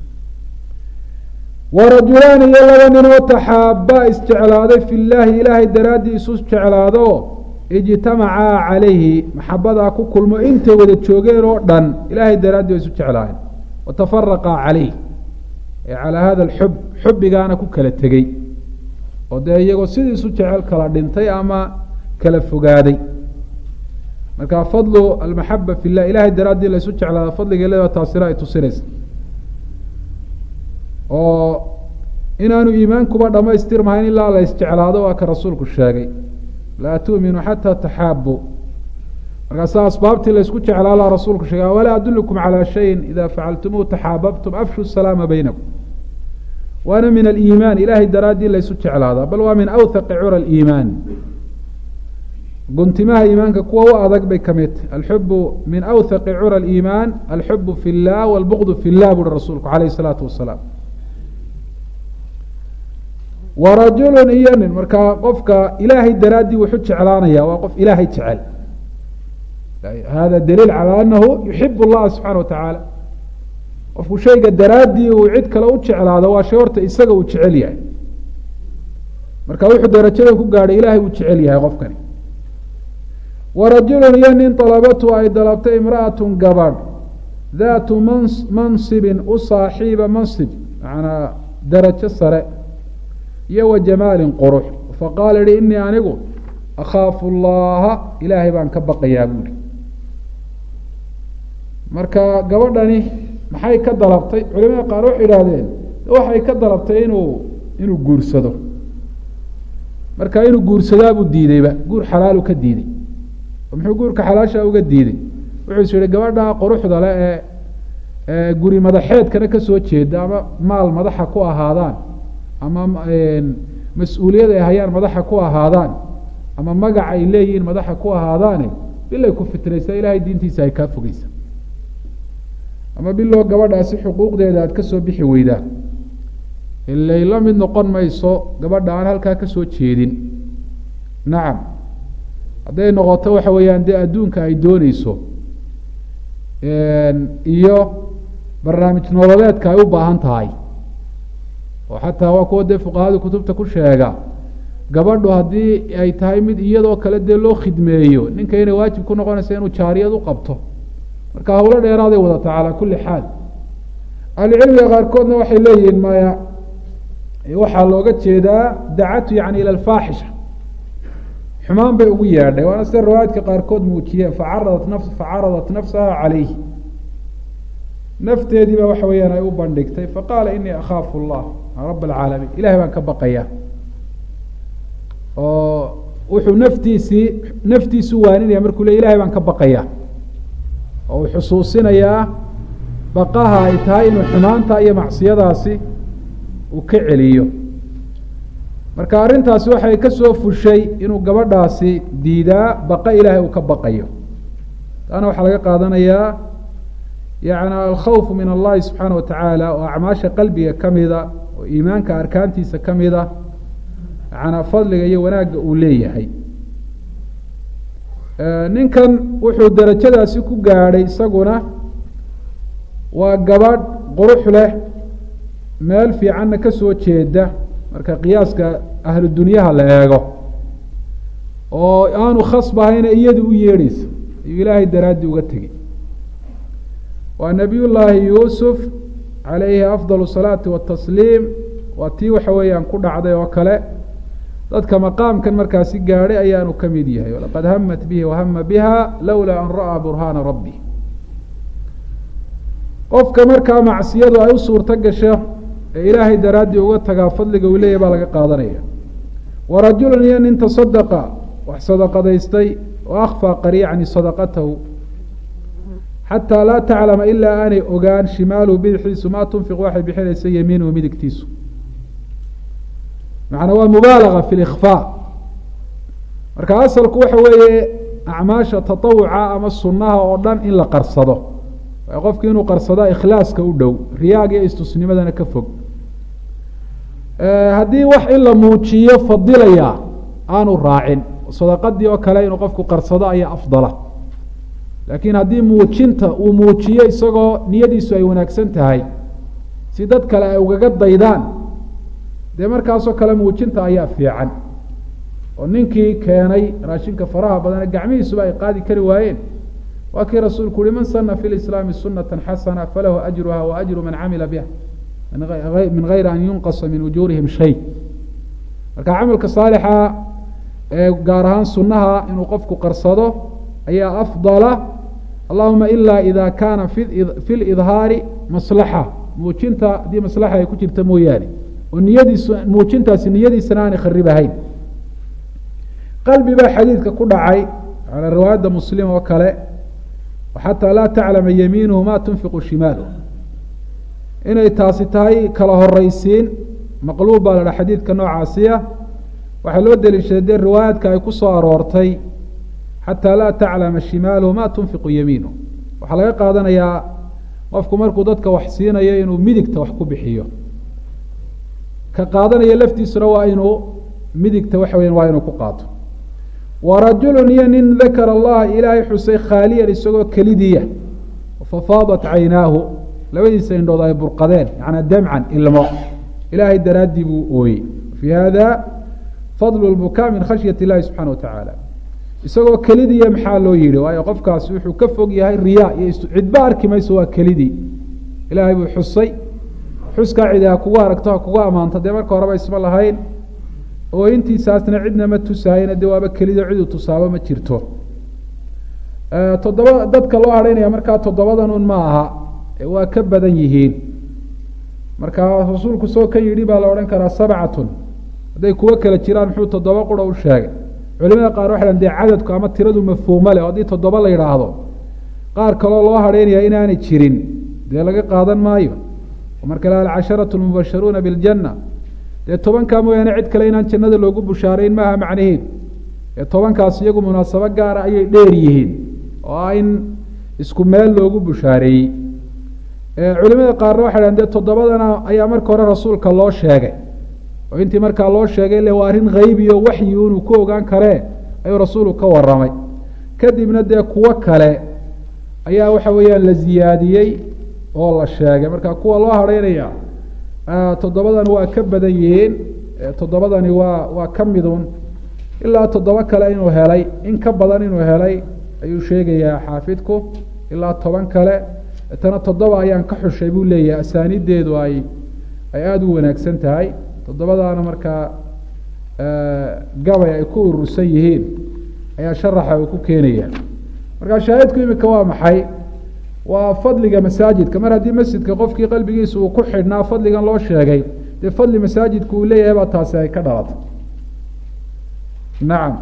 warajulaani iyo laba ninoo taxaabaa isjeclaaday fi llaahi ilaahay daraaddii isu jeclaado ijtamacaa calayhi maxabadaa ku kulmo intay wada joogeen oo dhan ilaahay daraaddii waa isu jeclaayeen. watafaraqaa calayh, ee calaa hada alxub, xubbigaana ku kala tegey, oo dee iyagoo sidii isu jecel kala dhintay ama kala fogaaday. marka fadlu almaxaba fi llah, ilahay daraaddii la isu jeclaado fadliga leeda taasina ay tusinaysa. oo inaanu iimaankuba dhamaystirmahayn ilaa la isjeclaado waa ka rasuulku sheegay laa tu'minu xataa taxaabu markaasaa asbaabtii la isku jeclaalaa rasuulku sheegay walaa adulukum calaa shayin idaa facaltumuuhu taxaababtum afshu salaama baynakum waana min aliimaan ilaahay daraaddii la ysu jeclaadaa bal waa min awthaqi cura aliimaan guntimaha iimaanka kuwa u adag bay ka mid tahay alxubu min awthaqi cura aliimaan alxubu fi llah walbugdu fi llah buuhi rasuulku calayhi salaatu wasalaam warajulun iyo nin markaa qofka ilaahay daraaddii wuxuu jeclaanaya waa qof ilaahay jecel hada daliil calى anahu yuxib اllaha subxaana watacaala qofku shayga daraaddii uu cid kale u jeclaado waa shay horta isaga uu jecel yahay marka wuxuu darajadan ku gaadhay ilahay uu jecel yahay qofkani warajulun iyo nin dalabatu ay dalabtay imra'atu gabadh daatu mans mansibin u saaxiiba mansib manaa darajo sare iyo wa jamaalin qurux faqaala yihi inii anigu akhaafu llaha ilaahay baan ka baqayaa buuri marka gabadhani maxay ka dalabtay culimada qaar waxay idhaahdeen waxay ka dalabtay inuu inuu guursado marka inuu guursadaabuu diideyba guur xalaalu ka diiday muxuu guurka xalaasha uga diiday wuxuu is yihi gabadha quruxda le ee ee guri madaxeedkana kasoo jeeda ama maal madaxa ku ahaadaan ama mas-uuliyad ay hayaan madaxa ku ahaadaan ama magac ay leeyihiin madaxa ku ahaadaane bilay ku fitnaysaa ilaahay diintiisa ay kaa fogeysa ama biloo gabadhaasi xuquuqdeeda aada ka soo bixi weydaa ilay la mid noqon mayso gabadha aan halkaa kasoo jeedin nacam hadday noqoto waxa weeyaan dee adduunka ay dooneyso iyo barnaamij nololeedka ay u baahan tahay oo xataa waa kuwa dee fuqahada kutubta ku sheega gabadhu haddii ay tahay mid iyadoo kale dee loo khidmeeyo ninka inay waajib ku noqonaysa inuu jaariyad u qabto marka hawlo dheeraaday wadataa calaa kulli xaal ahlucilmiga qaarkoodna waxay leeyihiin maya waxaa looga jeedaa dacatu yani ila alfaaxisha xumaan bay ugu yeedhay waana sida riwaayadka qaarkood muujiyeen facaradat nafs facaradat nafsaha calayh nafteedii baa waxa weeyaan ay u bandhigtay faqaala inii akhaafu llah rab alcaalamiin ilahay baan ka baqaya oo wuxuu naftiisii naftiisu waaninaya markuu le ilahay baan ka baqaya oo uu xusuusinayaa baqaha ay tahay inuu xumaanta iyo macsiyadaasi uu ka celiyo marka arrintaasi waxay ka soo fushay inuu gabadhaasi diidaa baqa ilaahay uu ka baqayo taana waxaa laga qaadanayaa yani alkhawfu min allahi subxaana watacaala oo acmaasha qalbiga kamida oo iimaanka arkaantiisa kamida yanaa fadliga iyo wanaagga uu leeyahay ninkan wuxuu darajadaasi ku gaadhay isaguna waa gabadh qurux leh meel fiicanna kasoo jeeda marka qiyaaska ahlu dunyaha la eego oo aanu khasbahayna iyadu u yeedhaysa ayuu ilaahay daraaddii uga tegey waa nabiy llaahi yuusuf calayhi afdal salaati watasliim waa tii waxa weeyaan ku dhacday oo kale dadka maqaamkan markaasi gaadhay ayaanu ka mid yahay walaqad hamat bihi wahama biha lowlaa an ra'aa burhaana rabbi qofka markaa macsiyadu ay u suurto gasho ee ilaahay daraaddii uga tagaa fadliga uu leeyahy baa laga qaadanaya warajulun iyo nin tasadaqa wax sadaqadaystay oo akhfaa qariicani sadaqatahu xataa laa taclama ilaa aanay ogaan shimaaluhu bidixdiisu maa tunfiq waxay bixinaysa yamiinuhu midigtiisu macnaa waa mubaalaga fi likhfaa marka asalku waxa weeye acmaasha tatawuca ama sunnaha oo dhan in la qarsado qofki inuu qarsadaa ikhlaaska u dhow riyaaga iyo istusnimadana ka fog haddii wax in la muujiyo fadilaya aanu raacin sadaqadii oo kale inuu qofku qarsado ayaa afdala laakiin haddii muujinta uu muujiyo isagoo niyadiisu ay wanaagsan tahay si dad kale ay ugaga daydaan dee markaasoo kale muujinta ayaa fiican oo ninkii keenay raashinka faraha badane gacmihiisuba ay qaadi kari waayeen waa kii rasuulku uhi man sana fi lislaami sunata xasana falahu ajruha wa ajru man camila biha min gayri an yunqasa min ujuurihim shay marka camalka saalixa ee gaar ahaan sunaha inuu qofku qarsado ayaa afdala allahuma ilaa ida kaana fi lidhaari maslaxa muujinta haddii maslaxa ay ku jirta mooyaane oo niyadiisu muujintaasi niyadiisana aanay kharibahayn qalbi baa xadiidka ku dhacay calaa riwaayadda muslim oo kale xataa laa taclama yamiinuhu ma tunfiqu shimaalu inay taasi tahay kala horeysiin maqluub baa la dhaha xadiidka noocaasiya waxaa loo deliishaday dee riwaayaadka ay ku soo aroortay xataa laa taclama shimaaluhu ma tunfiqu yamiinuhu waxaa laga qaadanayaa qofku markuu dadka wax siinayo inuu midigta wax ku bixiyo ka qaadanaya laftiisuna waa inuu midigta waxa weya waa inuu ku qaato warajulu iyo nin dakara allaha ilaahay xusay khaaliyan isagoo kelidiya fafaadat caynaahu labadiisa indhood ay burqadeen yanaa damcan ilmo ilaahay daraaddii buu ooyey fii hada fadlu lbukaa min khashyat illahi subxana watacaala isagoo kelidiya maxaa loo yihi waayo qofkaasi wuxuu ka fog yahay riyaa iyo cidba arki mayso waa kelidii ilaahay buu xusay xuskaa cidi ha kugu aragto ha kugu ammaanto dee marka horeba isma lahayn oo intiisaasna cidna ma tusahayna dee waaba kelido cidu tusaabo ma jirto toddoba dadka loo hadhaynaya markaa toddobadan un ma aha waa ka badan yihiin markaa rasuulku soo ka yidhi baa la odhan karaa sabcatun hadday kuwo kala jiraan muxuu toddoba qura u sheegay culimada qaar waxay dee cadadku ama tiradu mafhuumo leh oo haddii toddoba la yidhaahdo qaar kaloo loo hadhaynaya inaanay jirin dee laga qaadan maayo marka la alcasharatu lmubasharuuna biljanna dee tobankaa mooyaane cid kale inaan jannada loogu bushaarayn maaha macnaheedu ee tobankaas iyagu munaasabo gaara ayay dheer yihiin oo ah in isku meel loogu bushaareeyey culimada qaarna waxay dhahan dee toddobadana ayaa marka hore rasuulka loo sheegay oo intii markaa loo sheegay le waa arrin haybi oo waxyi inuu ku ogaan karee ayuu rasuulku ka waramay kadibna dee kuwo kale ayaa waxa weeyaan la ziyaadiyey oo la sheegay marka kuwa loo hadhaynaya toddobadani waa ka badan yihiin toddobadani waa waa ka midun ilaa toddoba kale inuu helay in ka badan inuu helay ayuu sheegayaa xaafidku ilaa toban kale tana toddoba ayaan ka xushay buu leeyahay asaanideedu ay ay aada u wanaagsan tahay toddobadaana markaa gabay ay ku urursan yihiin ayaa sharaxa uu ku keenaya markaa shaahidku imika waa maxay waa fadliga masaajidka mar haddii masjidka qofkii qalbigiisa uu ku xidhnaa fadligan loo sheegay dee fadli masaajidku uu leeyahay baa taasi ay ka dhalatay nacam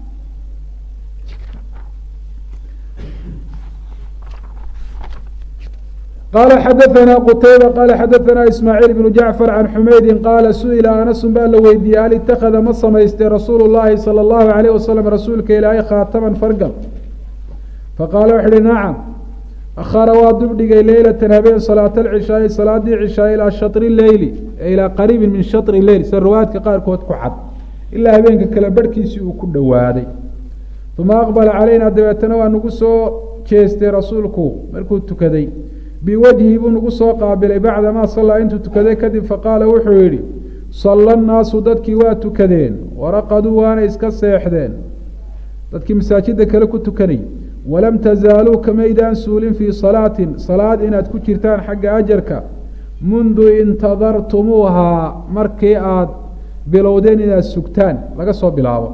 qala xadaثna qtayba qala xadaثna ismaaعiil بن jacfar can xumaydi qaala su-ila anasun baa la weydiiyey hal itakada ma samaystay rasuulu الlahi salى الlahu عalيه wasalam rasuulka ilaahay khaataman fargal faqaala wuxu uhi nacam akhara waa dubdhigay leylatan habeen salaat alcishaai salaadii cishaa ilaa shatri leyli ilaa qariibin min shatri leyl sida riwaayadka qaarkood ku cad ilaa habeenka kale barhkiisii uu ku dhowaaday uma aqbala calayna dabeetana waa nagu soo jeestay rasuulku markuu tukaday biwajhi buu nagu soo qaabilay bacdamaa sallaa intuu tukaday kadib faqaala wuxuu yidhi salla annaasu dadkii waa tukadeen waraqaduu waana iska seexdeen dadkii masaajida kale ku tukanay walam tazaaluu kamaydaan suulin fii salaatin salaad inaad ku jirtaan xagga ajarka mundu intadartumuuhaa markii aada bilowdeen inaad sugtaan laga soo bilaabo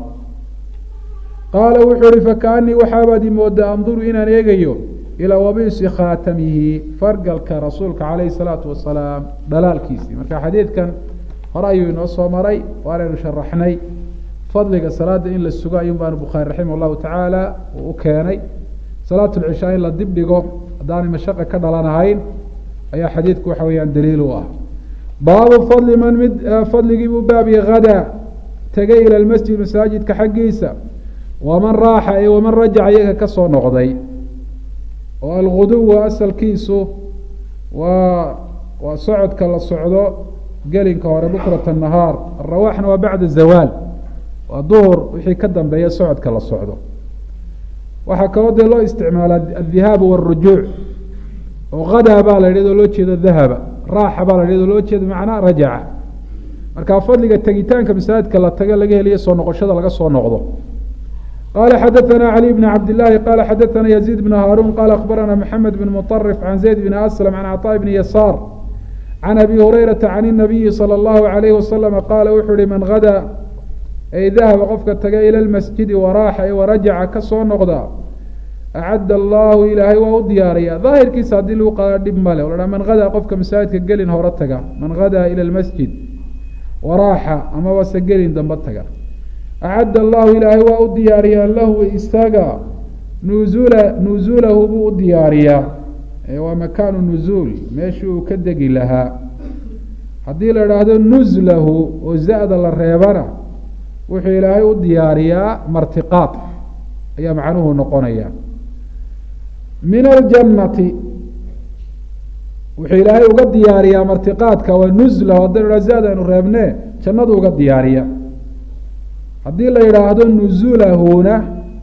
qaala wuxuu ihi fakaanii waxaabaad imoodaa anduru inaan eegayo ilaa wabiisi khaatamihi fargalka rasuulka calayhi salaatu wasalaam dhalaalkiisii marka xadiidkan hore ayuu inoo soo maray waanaynu sharaxnay fadliga salaada in la sugo ayuun baanu bukhaari raximah llahu tacaala uu u keenay salaat lcishaa in la dib dhigo haddaanay mashaqa ka dhalanahayn ayaa xadiidku waxa weeyaan daliil u ah baabu fadli man mid fadligii buu baabiye hadaa tegay ila lmasjid masaajidka xaggiisa waman raaxa ee waman rajaca iyaga ka soo noqday oo alguduwa asalkiisu waa waa socodka la socdo gelinka hore bukrata nahaar arawaxna waa bacda zawaal waa duhur wixii ka dambeeya socodka la socdo waxaa kaloo dee loo isticmaala adihaabu wاrujuuc oo hadaa baa la yidhahdo loo jeedo dahaba raaxa baa la yidhahdo loo jeedo macnaa rajaca markaa fadliga tegitaanka masaajidka la tago laga heliyo soo noqoshada laga soo noqdo qala xadaثna عlي بن cabd لlahi qala xadaثna يزيد بن hاrun qala akhbarana mحamed بن mطrف عan زayd بn أslم عan cطاء بn yasaar عan abi hurayraةa عan النabiyi slى الlahu عalayه waslم qaala wuxuu uhi man hadaa ay dahaba qofka taga ilى اlmasjidi waraaxa e warajaca ka soo noqda acad allahu ilaahay waa u diyaaraya daahirkiisa haddii lagu qadaa dhib male o la man hadaa qofka masaajidka gelin hore taga man hadaa ilى اlmasjid waraaxa amaba se gelin dambe taga acadda allahu ilaahay waa u diyaariyaa lahu isaga nuzula nuzuulahu buu u diyaariyaa waa makaanu nuzuul meeshii uu ka degi lahaa haddii la idhaahdo nuzlahu oo za-da la reebana wuxuu ilaahay u diyaariyaa martiqaad ayaa macnuhu noqonaya min aljannati wuxuu ilaahay uga diyaariyaa martiqaadka waa nuzlahu haddii la za-da aynu reebne jannadu uga diyaariya haddii la yidhaahdo nuzulahuna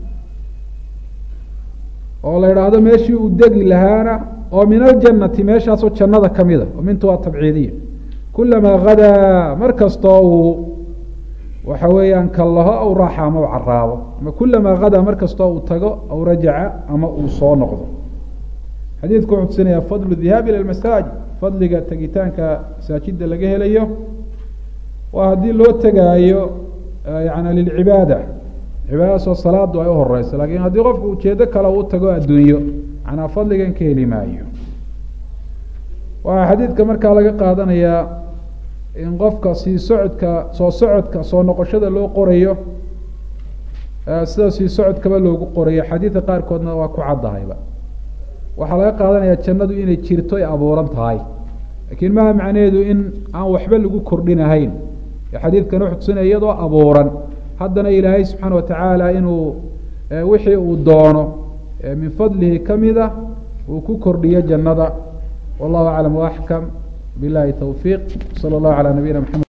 oo la yidhaahdo meeshii uu degi lahaana oo min aljannati meeshaasoo jannada kamida oo mintu waa tabciidiya kulamaa hadaa mar kastoo uu waxa weeyaan kallaho aw raaxa ama u caraabo ama kulamaa hadaa mar kastoo uu tago aw rajaca ama uu soo noqdo xadiidku wuxuu tusinaya fadlu dhihaab ila masaajid fadliga tegitaanka masaajida laga helayo waa haddii loo tegaayo yani lilcibaada cibaadadaasoo salaadu ay uhoreyso lakin haddii qofku ujeedo kale uu tago adduunyo manaa fadligan ka heli maayo waxaa xadiidka markaa laga qaadanayaa in qofka sii socodka soo socodka soo noqoshada loo qorayo sida sii socodkaba loogu qorayo xadiidka qaarkoodna waa ku caddahayba waxaa laga qaadanaya jannadu inay jirto ay abuuran tahay lakiin maha macnaheedu in aan waxba lagu kordhinahayn xadiidkan wuxuu tusinaya iyadoo abuuran haddana ilaahay subxaana watacaala inuu wixii uu doono min fadlihi kamida uu ku kordhiyo jannada wallahu aclam waaxkam bilahi towfiiq sala allahu calaa nabiyina maxamed